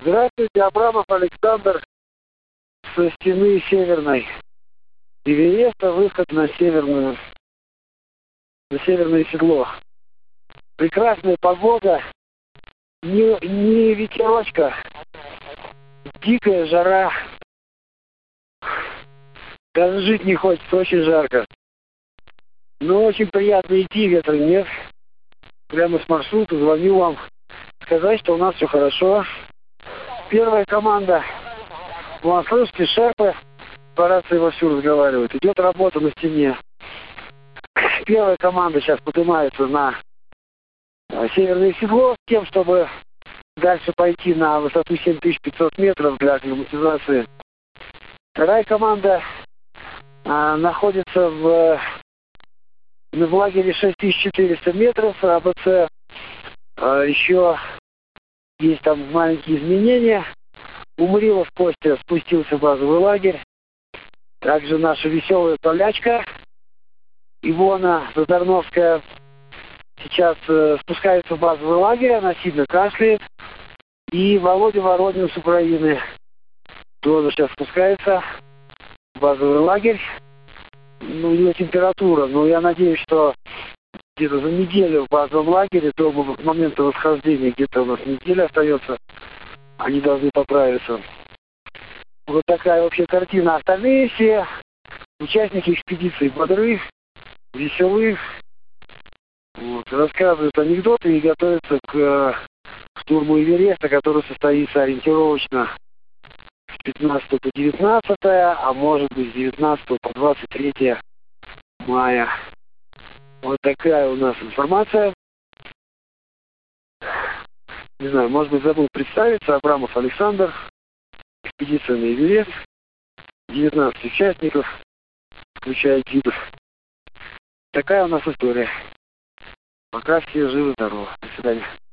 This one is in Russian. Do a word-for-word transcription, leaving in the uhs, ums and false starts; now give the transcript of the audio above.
Здравствуйте, Абрамов Александр со стены северной. Эвереста, выход на северную, на северное седло. Прекрасная погода, не, не ветерочка, дикая жара. Даже жить не хочется, очень жарко. Но очень приятно идти, ветра нет. Прямо с маршрута звоню вам сказать, что у нас все хорошо. Первая команда. Вон, слышите, шерпы по рации вовсю разговаривают. Идет работа на стене. Первая команда сейчас поднимается на северное седло с тем, чтобы дальше пойти на высоту семь тысяч пятьсот метров для акклиматизации. Вторая команда а, находится в, в лагере шесть тысяч четыреста метров. АБЦ а, еще есть там маленькие изменения. Умрила в посте, спустился в базовый лагерь. Также наша веселая полячка Ивона Задорновская сейчас э, спускается в базовый лагерь, она сильно кашляет. И Володя Воронин с Украины тоже сейчас спускается в базовый лагерь. Ну, у него температура, но я надеюсь, что где-то за неделю в базовом лагере, до момента восхождения, где-то у нас неделя остается, они должны поправиться. Вот такая общая картина. Остальные все участники экспедиции бодры, веселы, вот, рассказывают анекдоты и готовятся к э, штурму Эвереста, который состоится ориентировочно с пятнадцатого по девятнадцатое, а может быть с девятнадцатого по двадцать третье мая. Вот такая у нас информация. Не знаю, может быть, забыл представиться. Абрамов Александр, экспедиция на Эверест, девятнадцать участников, включая гидов. Такая у нас история. Пока все живы-здоровы. До свидания.